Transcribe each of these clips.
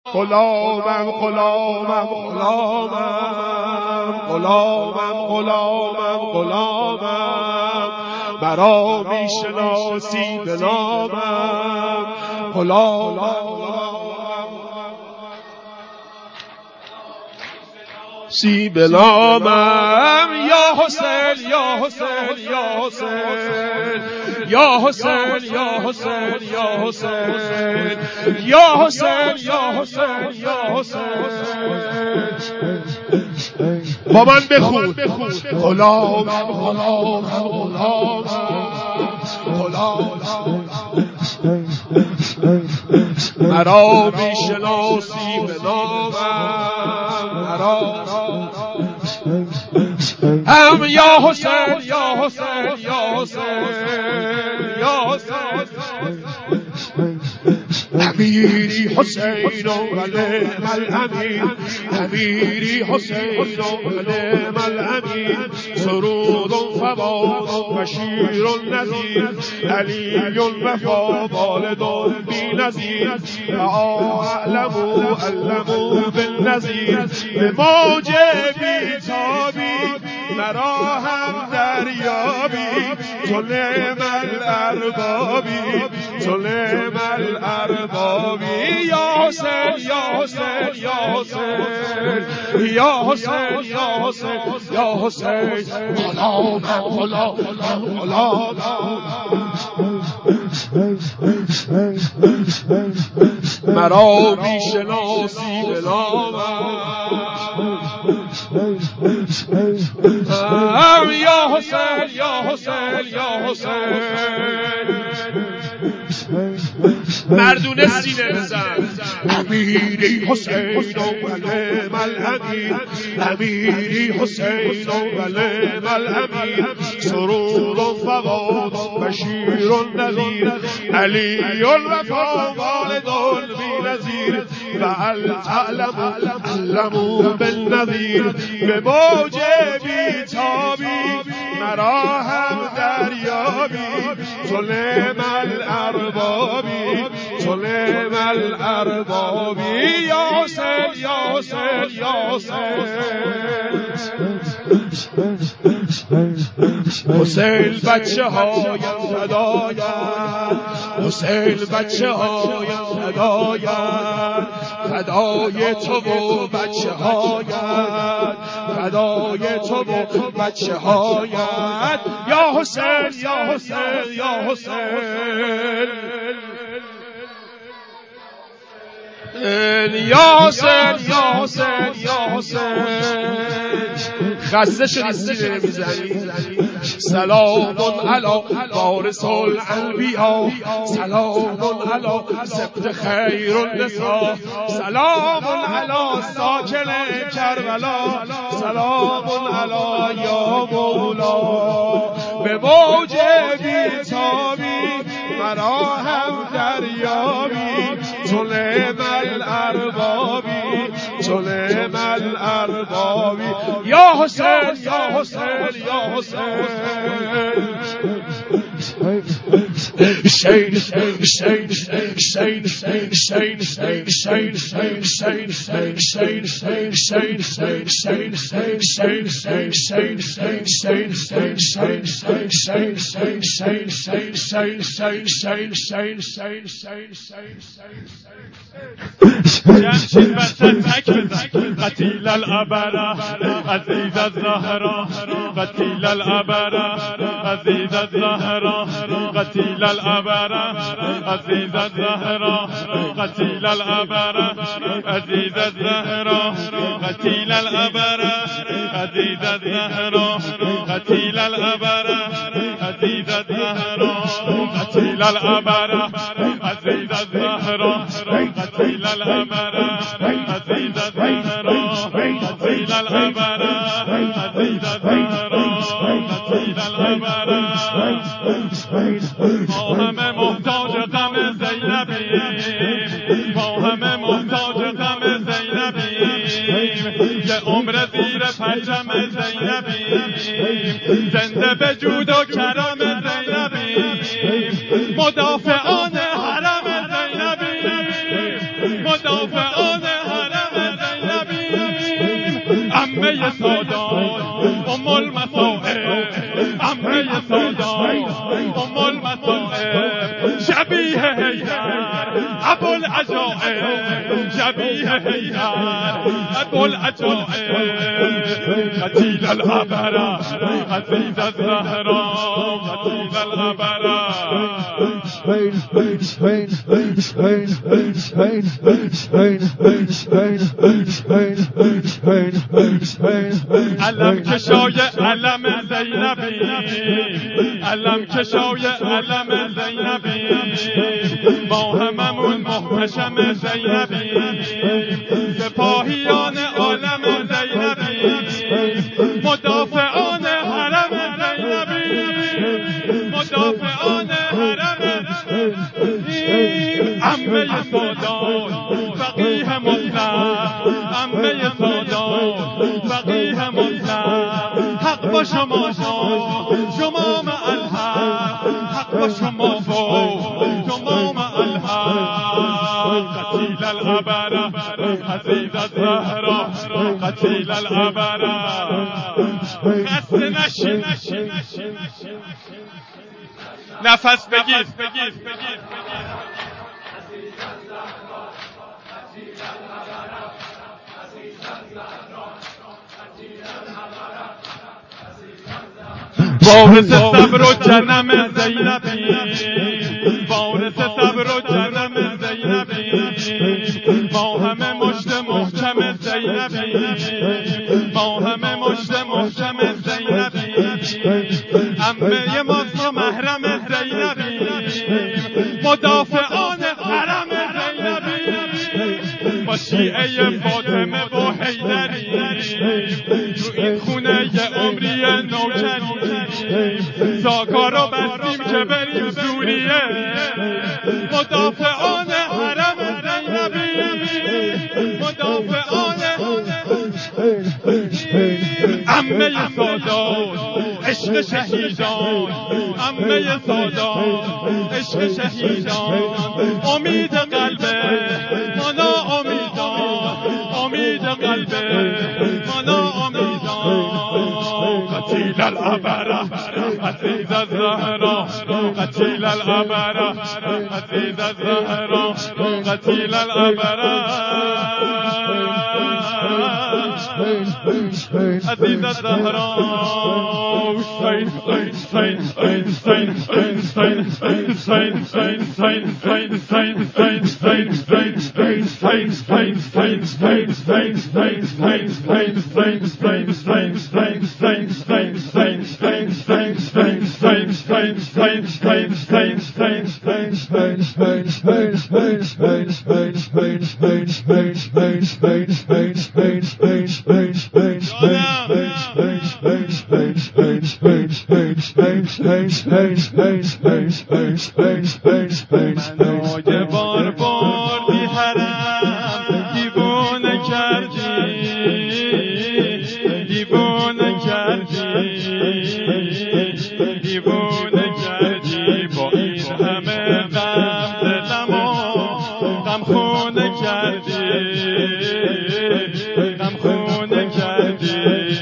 غلامم غلامم غلامم غلامم غلامم غلامم مرا میشناسی به نامم غلامم سی به نامم یا حسین یا حسین یا حسین یا حسین یا حسین یا حسین یا حسین یا حسین یا حسین با من بخون غلامم غلامم غلامم مرا میشناسی به نامم مرا هم یا حسین یا حسین یا حسین یا حسین امیری حسین و علم الامین امیری حسین و علم الامین سرود فواد بشیر نذیر علی وفا والد بی نظیر علمو بالنظیر به موج بیتابی مرا هم دریابی تو نعم الاربابی تو نعم الاربابی یا حسین یا حسین یا حسین یا حسین یا حسین یا حسین غلامم غلامم غلامم مرا میشناسی به نامم یا حسین یا حسین یا حسین مردونه سینه بزن امیری حسین و علم الامین امیری حسین و علم الامین سرور فواد بشیر نذیر علی وفا والد بی نظیر و علمو بالنظیر به موج بیتابی مرا هم دریابی تو نعم الاربابی تو نعم الاربابی یا حسین یا حسین یا حسین بچه هایم فدایم حسین بچه هایم فدایم فدای تو و بچه هایت فدای تو و بچه هایت یا حسین یا حسین یا حسین یا حسین یا حسین یا حسین خسته شدی سینه نمیزنی سلام علی وارث الانبیا سلام علی سبط خیر النساء سلام علی ساکن کربلا سلام علی یا مولا به موج بیتابی مرا هم دریابی تو نعم الاربابی تو نعم الاربابی یا حسین یا حسین یا حسین جمشید وسط تک بزن قتیل العبره عزیز الزهرا قتیل العبره عزیز الزهرا قتیل العبره عزیز الزهرا قتیل العبره عزیز الزهرا قتیل العبره عزیز الزهرا قتیل العبره عزیز الزهرا قتیل العبره عزیز الزهرا قتیل العبره عزیز الزهرا قتیل العبره عزیز الزهرا قتیل العبره ما همه محتاج غم زینبیم ما همه محتاج غم زینبیم یه عمر زیر پرچم زینبیم زنده به جود و کرم زینبیم مدافعان حرم زینبیم مدافعان عمه سادات ام المصائب، عمه سادات ام المصائب، شبیه حیدر ابوالعجائب، شبیه حیدر ابوالعجائب، قتیل العبرة عزیز الزهرا، قتیل العبرة. علم کشای علم زینبی، علم کشای علم زینبی، ما هممون محتشم زینبی، سپاهیان عالم زینبی، مدافعان حرم زینبی، مدافعان حرم عمه سادات فقیه مطلق، عمه سادات فقیه مطلق، حق با شما شما مع الحق، حق با شما شما مع الحق، قتیل العبرة عزیز الزهرا، قتیل العبرة. خسته نشید، نفس بگیر. وارث صبر و جنم زینبی، وارث صبر و جنم زینبی، ما همه مشت محکم زینبی، ما همه مشت محکم زینبی، عمه ماست و محرم زینبی، مدافعان حرم زینبی، با شیعه فاطمه و حیدری، تو این خونه یه عمری نوکری، ساکارو بستیم که بریم سوریه، مدافعان حرم زینبی، مدافعان عمه سادات عشق شهیدان، عمه سادات عشق شهیدان، امید قلبه مانا امیدان، امید قلبه مانا امیدان، قتیل العبرة عزیز الزهرا، قتیل العبرة عزیز الزهرا، قتیل العبرة عزیز الزهرا. منو بار بار بی حرم دیوانه کردی، دیوانه کردی، دیوانه کردی، با این همه غم دلمو غمخونه کردی، غمخونه کردی،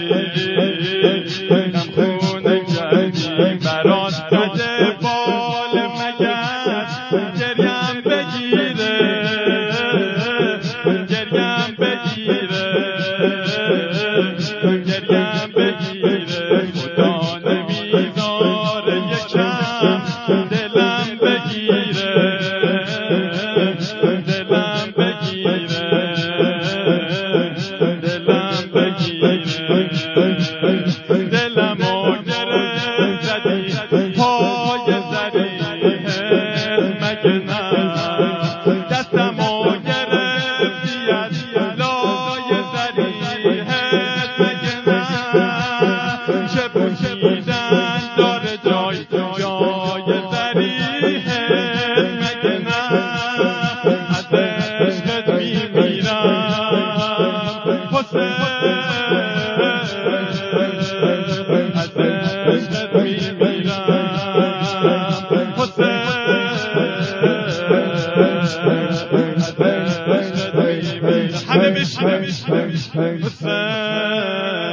غمخونه کردی، برات بده بال مگس گریم بگیره، گریم بگیره، گریم بگیره، خدا نمیذاره یکم دلم بگیره، دلم بگیره، دلم بگیره، دلمو گرفت زدی پای زدی مگه نه، دستمو گرفتی از لای زدی مگه نه، چه پوشیدن داره جای جای زدی مگه نه، از عشقت میمیرم حسین، از عشقت میمیرم حسین، همه بشینم حسین.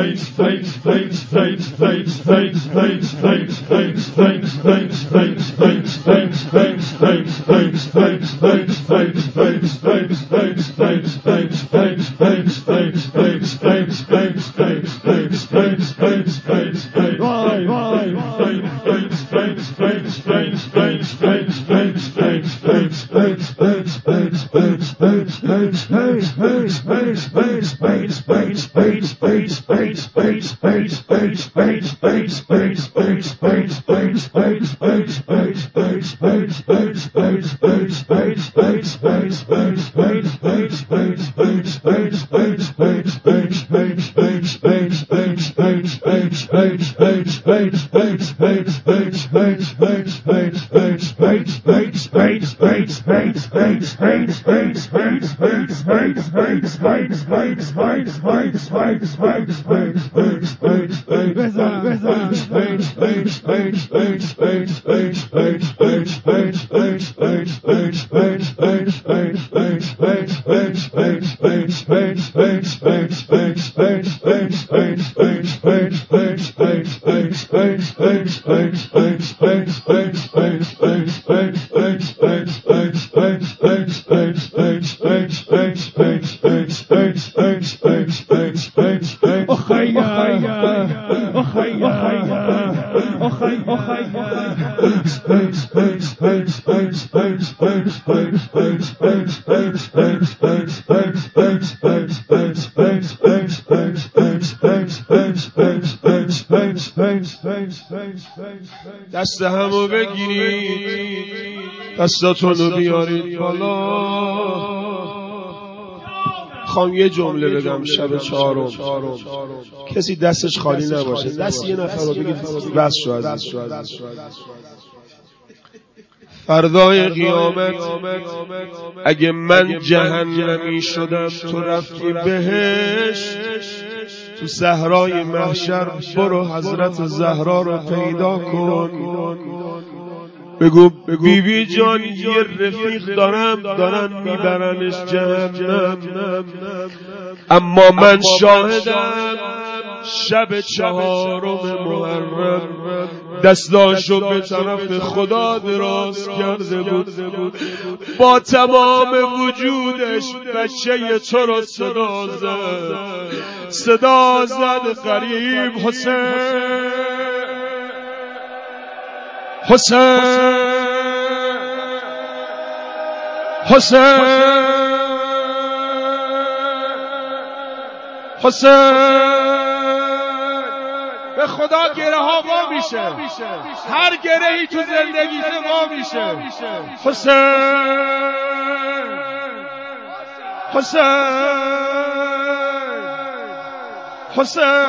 دست همو بگیرید، دستاتونو بیارید بالا. خوام یه جمله بگم شب چهارم، کسی دستش خالی نباشه، دست یه نفر رو بگید بس شد. فردای قیامت اگه من جهنمی شدم تو رفتی بهشت، تو صحرای محشر برو حضرت زهرا رو پیدا کن، بگو بیبی جان یه رفیق دارن میبرنش جهنم، اما من شاهدم شب چهارم محرم دستاشو به طرف خدا دراز کرده بود، با تمام وجودش بچه تو رو صدا زد قریب حسین حسین حسین حسین. به خدا گره ها وا میشه، هر گرهی تو زندگیشه وا میشه. حسین حسین حسین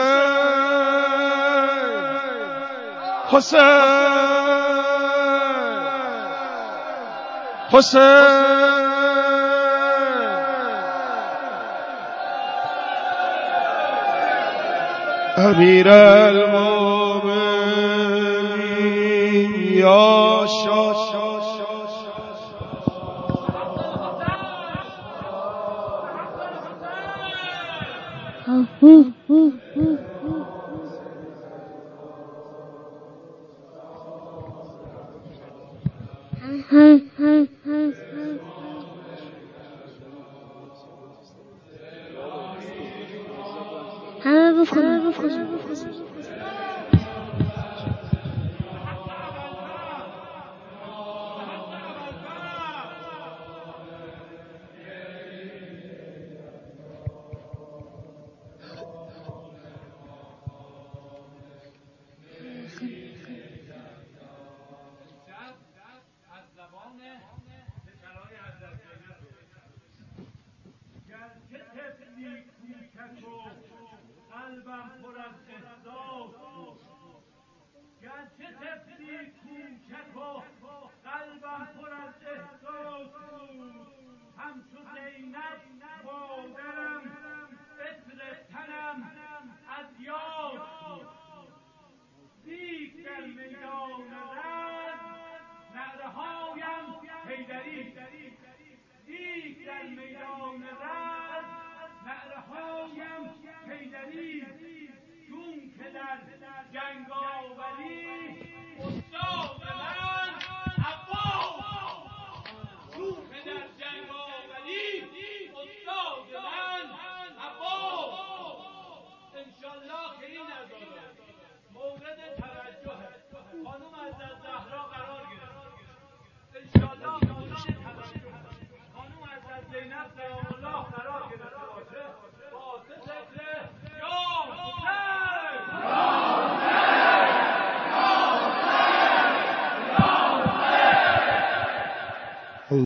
حسین حسین. امیر المومنین یا شاه قلبم پر